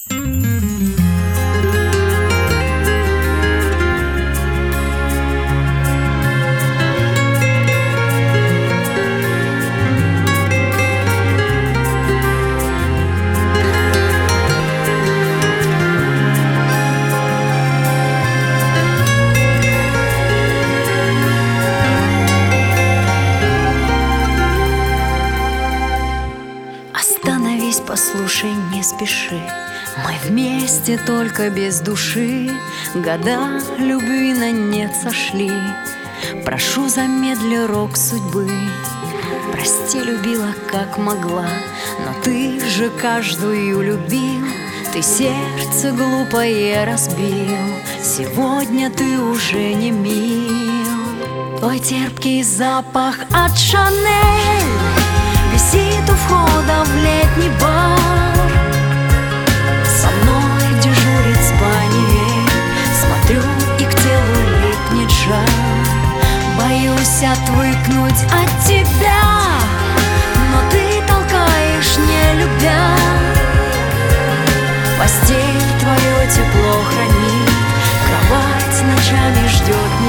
Остановись, послушай, не спеши. Мы вместе, только без души. Года любви на нет сошли. Прошу, замедли рок судьбы. Прости, любила, как могла, но ты же каждую любил. Ты сердце глупое разбил. Сегодня ты уже не мил. Твой терпкий запах от Шанель висит у входа в летний бар. Со мной дежурит спаниель. Смотрю, и к телу липнет жар. Боюсь отвыкнуть от тебя, но ты толкаешь, не любя. Постель твое тепло хранит, кровать ночами ждет, не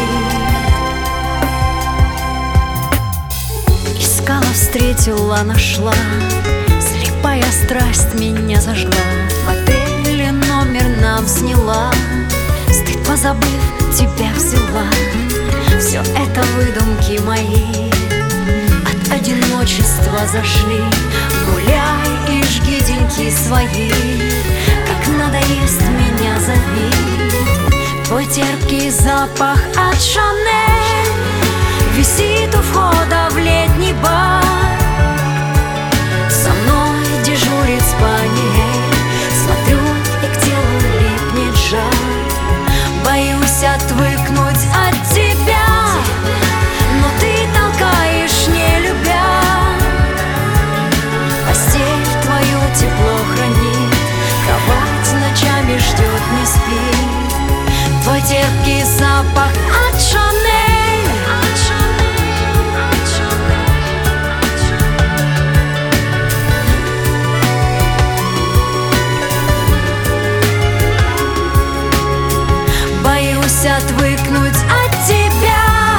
спит. Искала, встретила, нашла. Слепая страсть меня зажгла. В отеле номер нам сняла. Стыд позабыв, тебя взяла. Все это выдумки мои, от одиночества зашли. Гуляй и жги деньки свои. Как надоест, меня зови. Твой терпкий запах от Шанель висит у входа в летний бар. Со мной дежурит спаниель. Смотрю, и к телу липнет жар. Боюсь отвыкнуть от тебя, но ты толкаешь, не любя. Постель твое тепло хранит, кровать ночами ждет, не спит. Твой терпкий запах от Шанель, от Шанель, от Шанель. Боюсь отвыкнуть от тебя.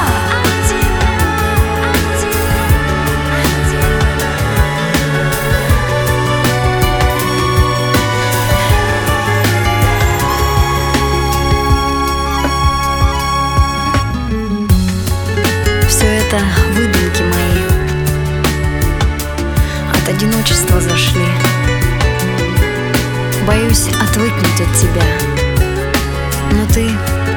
Все это выдумки мои, от одиночества зашли. Боюсь отвыкнуть от тебя, но ты